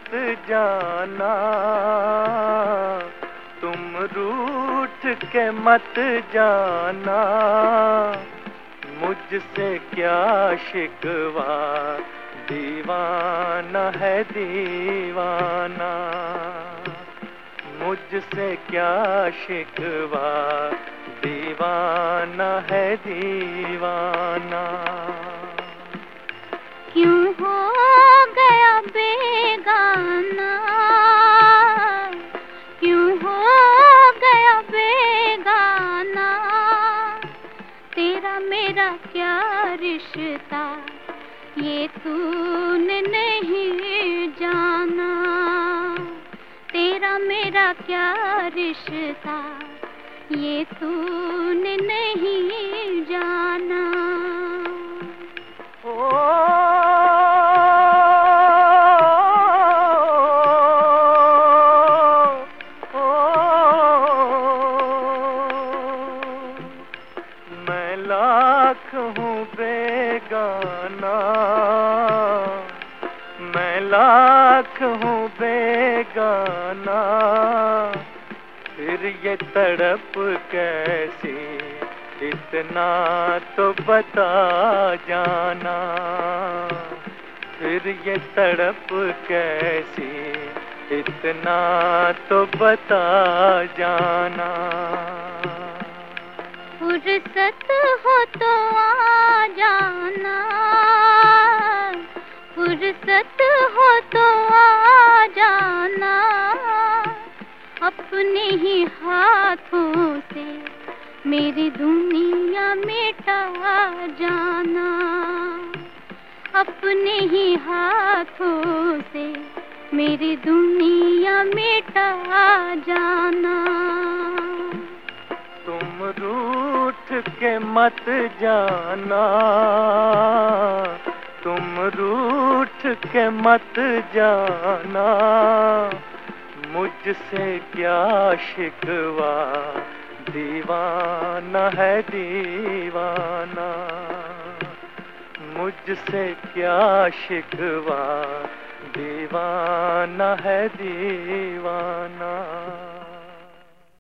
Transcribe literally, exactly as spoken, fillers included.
जाना, तुम रूठ के मत जाना, मुझसे क्या शिकवा, दीवाना है दीवाना, मुझसे क्या शिकवा, दीवाना है दीवाना। क्यों हो गया बेगाना, क्यों हो गया बेगाना, तेरा मेरा क्या रिश्ता ये तूने नहीं जाना, तेरा मेरा क्या रिश्ता ये तूने नहीं जाना। ओ मैं लाख हूँ बेगाना, मैं लाख हूँ बेगाना, फिर ये तड़प कैसी, इतना तो बता जाना, फिर ये तड़प कैसी, इतना तो बता जाना। फुर्सत हो तो आ जाना, फुर्सत हो तो आ जाना, अपने ही हाथों से मेरी दुनिया मिटा जाना, अपने ही हाथों से मेरी दुनिया मिटा जाना। तुम रूठ के मत जाना, तुम रूठ के मत जाना, मुझसे क्या शिकवा, दीवाना है दीवाना, मुझसे क्या शिकवा, दीवाना है दीवाना।